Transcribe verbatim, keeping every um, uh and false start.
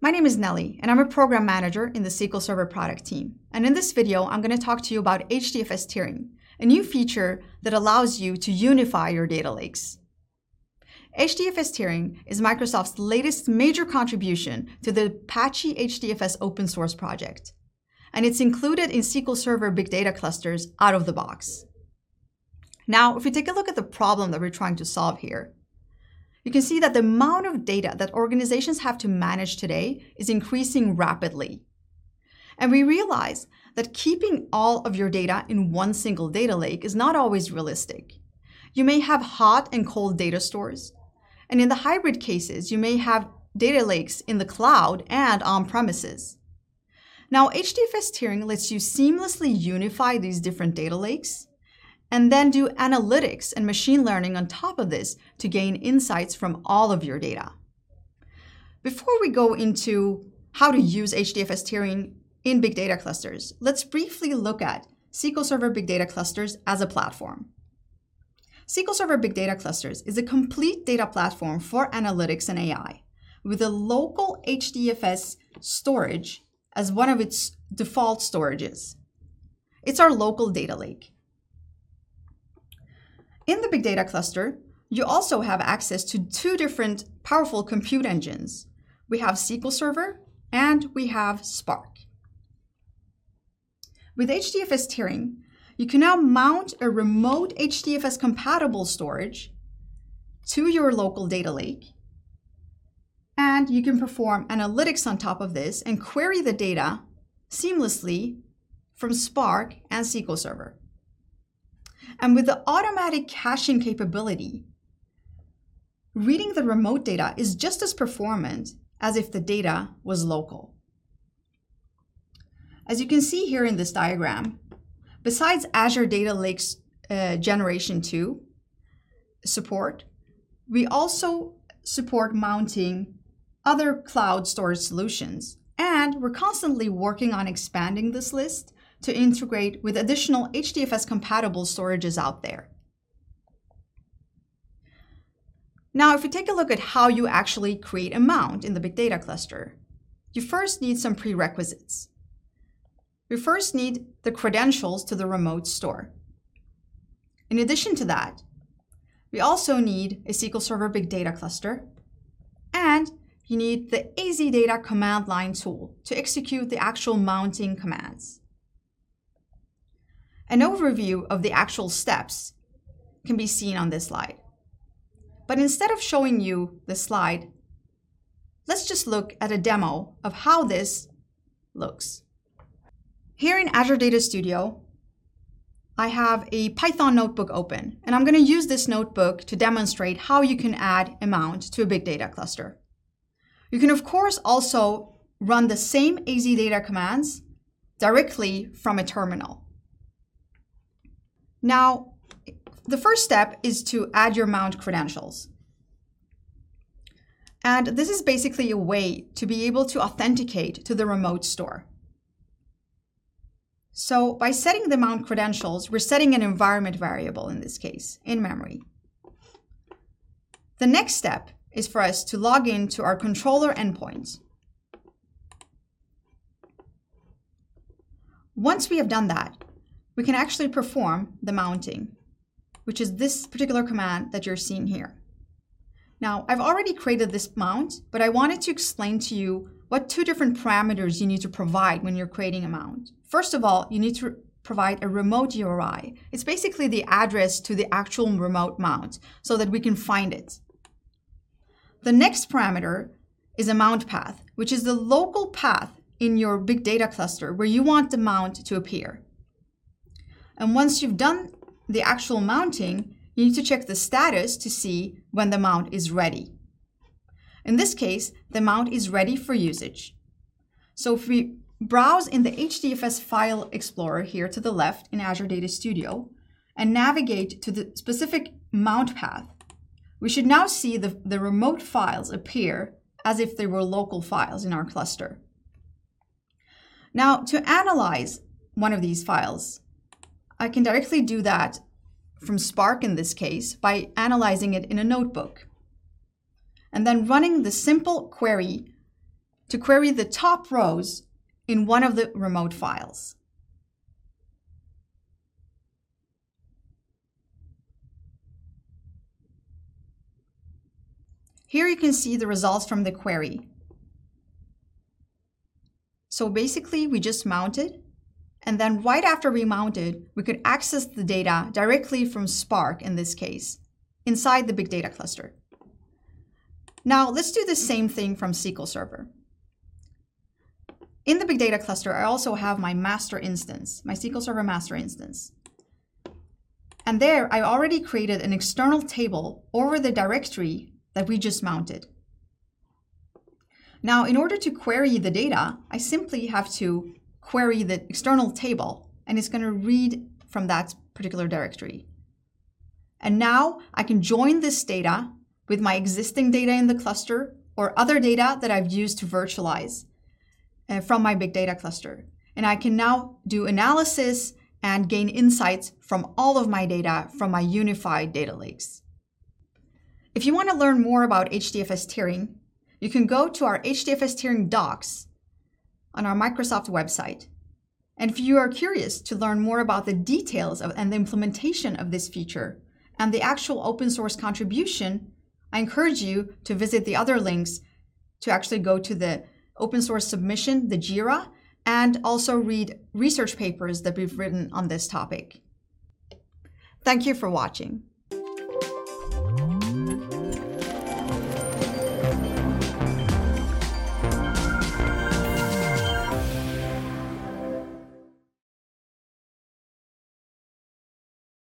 My name is Nelly, and I'm a program manager in the S Q L Server product team. And in this video, I'm going to talk to you about H D F S tiering, a new feature that allows you to unify your data lakes. H D F S tiering is Microsoft's latest major contribution to the Apache H D F S open source project, and it's included in S Q L Server Big Data clusters out of the box. Now, if we take a look at the problem that we're trying to solve here, you can see that the amount of data that organizations have to manage today is increasing rapidly. And we realize that keeping all of your data in one single data lake is not always realistic. You may have hot and cold data stores, and in the hybrid cases, you may have data lakes in the cloud and on-premises. Now, H D F S tiering lets you seamlessly unify these different data lakes and then do analytics and machine learning on top of this to gain insights from all of your data. Before we go into how to use H D F S tiering in big data clusters, let's briefly look at S Q L Server Big Data Clusters as a platform. S Q L Server Big Data Clusters is a complete data platform for analytics and A I, with a local H D F S storage as one of its default storages. It's our local data lake. In the Big Data Cluster, you also have access to two different powerful compute engines. We have S Q L Server and we have Spark. With H D F S tiering, you can now mount a remote H D F S compatible storage to your local data lake, and you can perform analytics on top of this and query the data seamlessly from Spark and S Q L Server. And with the automatic caching capability, reading the remote data is just as performant as if the data was local. As you can see here in this diagram, besides Azure Data Lakes uh, Generation two support, we also support mounting other cloud storage solutions, and we're constantly working on expanding this list to integrate with additional H D F S compatible storages out there. Now, if we take a look at how you actually create a mount in the big data cluster, you first need some prerequisites. We first need the credentials to the remote store. In addition to that, we also need a S Q L Server Big Data Cluster, and you need the A Z Data command line tool to execute the actual mounting commands. An overview of the actual steps can be seen on this slide. But instead of showing you the slide, let's just look at a demo of how this looks. Here in Azure Data Studio, I have a Python notebook open, and I'm going to use this notebook to demonstrate how you can add a mount to a big data cluster. You can, of course, also run the same A Z Data commands directly from a terminal. Now, the first step is to add your mount credentials. And this is basically a way to be able to authenticate to the remote store. So by setting the mount credentials, we're setting an environment variable in this case, in memory. The next step is for us to log in to our controller endpoint. Once we have done that, we can actually perform the mounting, which is this particular command that you're seeing here. Now, I've already created this mount, but I wanted to explain to you what two different parameters you need to provide when you're creating a mount. First of all, you need to provide a remote U R I. It's basically the address to the actual remote mount so that we can find it. The next parameter is a mount path, which is the local path in your big data cluster where you want the mount to appear. And once you've done the actual mounting, you need to check the status to see when the mount is ready. In this case, the mount is ready for usage. So if we browse in the H D F S File Explorer here to the left in Azure Data Studio and navigate to the specific mount path, we should now see the, the remote files appear as if they were local files in our cluster. Now, to analyze one of these files, I can directly do that from Spark in this case by analyzing it in a notebook and then running the simple query to query the top rows in one of the remote files. Here you can see the results from the query. So basically, we just mounted, and then right after we mounted, we could access the data directly from Spark in this case, inside the Big Data Cluster. Now let's do the same thing from S Q L Server. In the Big Data Cluster, I also have my master instance, my S Q L Server master instance. And there, I already created an external table over the directory that we just mounted. Now, in order to query the data, I simply have to query the external table, and it's going to read from that particular directory. And now I can join this data with my existing data in the cluster or other data that I've used to virtualize uh, from my Big Data Cluster. And I can now do analysis and gain insights from all of my data from my unified data lakes. If you want to learn more about H D F S tiering, you can go to our H D F S tiering docs on our Microsoft website. And if you are curious to learn more about the details of, and the implementation of this feature and the actual open source contribution, I encourage you to visit the other links to actually go to the open source submission, the JIRA, and also read research papers that we've written on this topic. Thank you for watching.